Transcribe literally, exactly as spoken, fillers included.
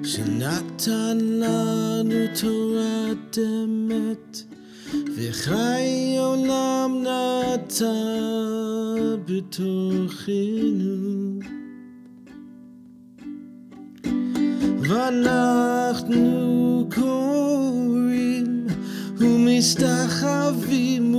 שנתן לנו תורת אמת וחי עולם נטע בתוכנו, ואנחנו קוראים ומסתחווים